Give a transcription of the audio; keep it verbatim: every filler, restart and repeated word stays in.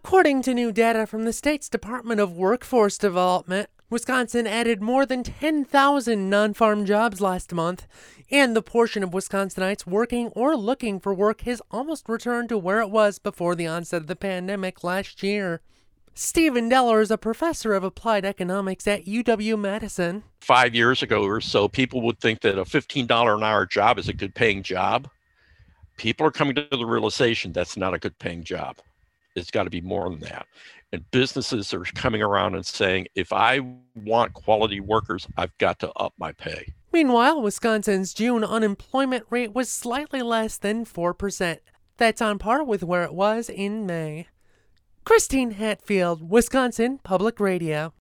According to new data from the state's Department of Workforce Development, Wisconsin added more than ten thousand non-farm jobs last month, and the portion of Wisconsinites working or looking for work has almost returned to where it was before the onset of the pandemic last year. Stephen Deller is a professor of applied economics at U W-Madison. Five years ago or so, people would think that a fifteen dollars an hour job is a good paying job. People are coming to the realization that's not a good paying job. It's got to be more than that. And businesses are coming around and saying, if I want quality workers, I've got to up my pay. Meanwhile, Wisconsin's June unemployment rate was slightly less than four percent. That's on par with where it was in May. Christine Hatfield, Wisconsin Public Radio.